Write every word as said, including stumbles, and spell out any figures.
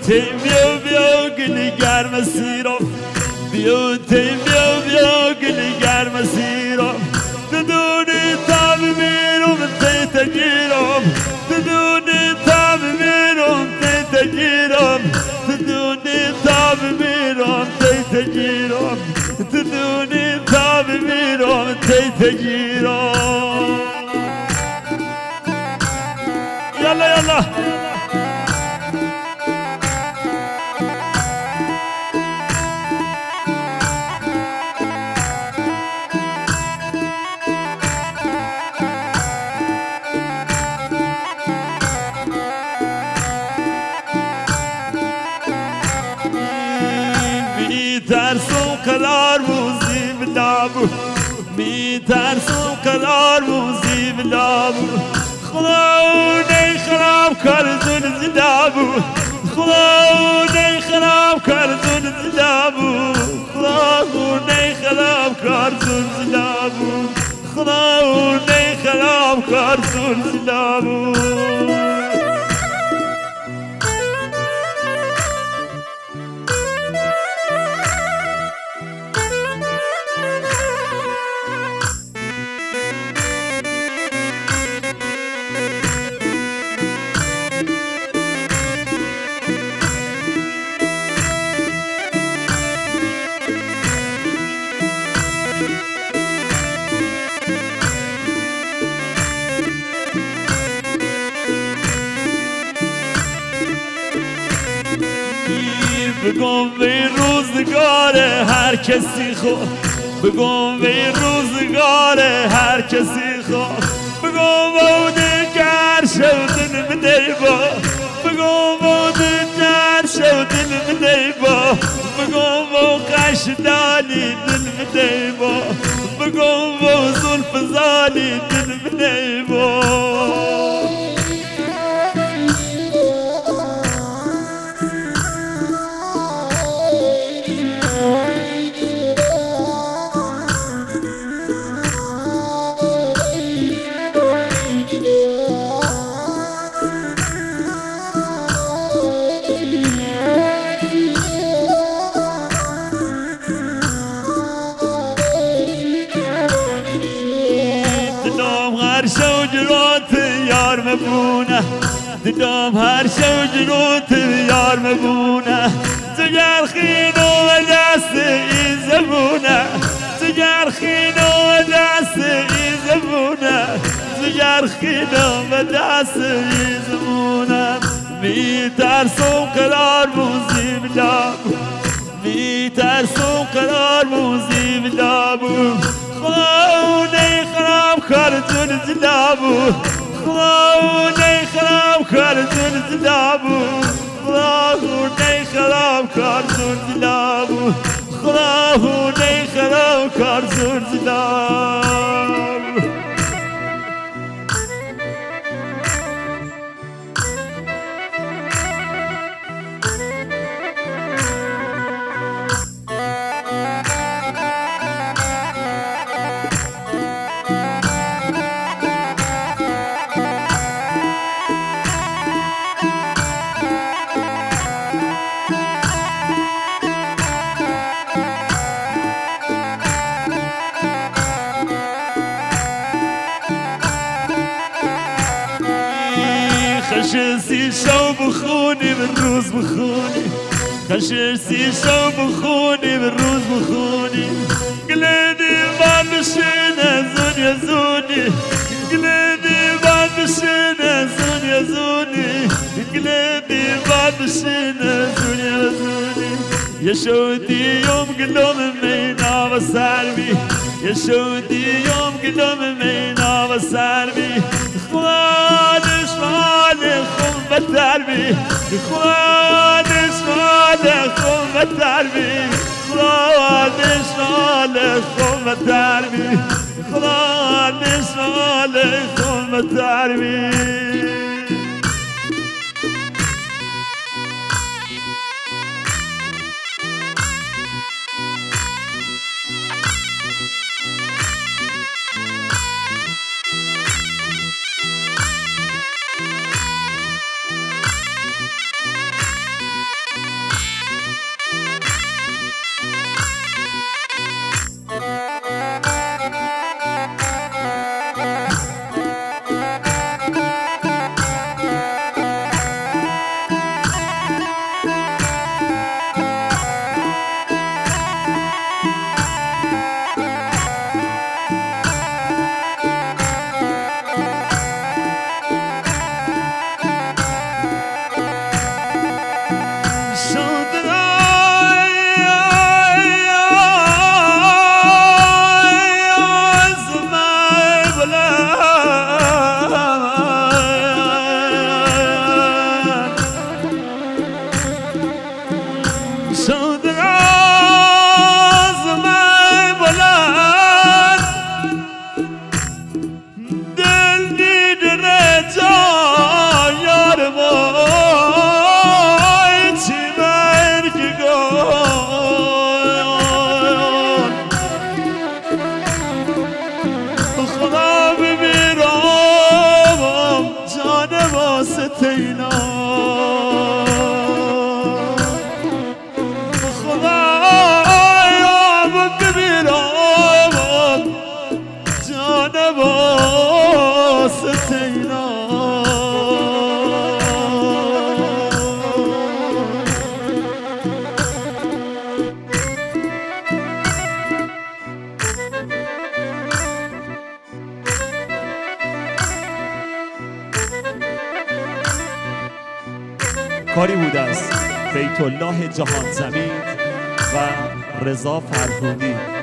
تیم بیا بیا گلی گرم سیرم بیا تیم بیا بیا گلی گرم سیرم تدونی تاب میرم تی تگیرم تدونی تاب میرم تی تگیرم تدونی تاب میرم تی تگیرم تدونی تاب میرم تی تگیرم يلا يلا می ترسم قرار موزی بلابو می ترسم قرار موزی بلابو خدای خراب کردن زدابو خدای خراب کردن زدابو خدای خراب کردن زدابو خدای خراب کردن زدابو بگم به روزگار هر کسی خود بگم به روزگار هر کسی خود بگم بوده گر شودن بده با بگم بوده گر شودن بده با بگم بو قش دالی دل بده با بگم بو زلف زالی دل بده با هر شو جلوت یار مبونه دلم هر شو جلوت یار مبونه تجار خینو و دست ای زبونه تجار خینو و دست ای زبونه تجار خینو و دست ای زبونه می ترسم قرار موزی بلابو می ترسم قرار موزی بلابو خدای خراب کردن زدابو خدای خراب کردن زدابو خدای خراب کردن زدابو خدای خراب کردن زدابو خشيسي شو بخوني بالروز بخوني خشيسي شو بخوني بالروز بخوني قلبي بالشينا زون يا زوني قلبي بالشينا زون يا زوني قلبي بالشينا زون يا زوني يا شودي يوم قلوم مينا وسالبي يا شودي يوم قلوم مينا وسالبي خوانش مالكم بالتربي خوانش مالكم بالتربي خوانش مالكم بالتربي خوانش مالكم بالتربي همکاری بوده است بیت الله جهان زمین و رضا فرهودی.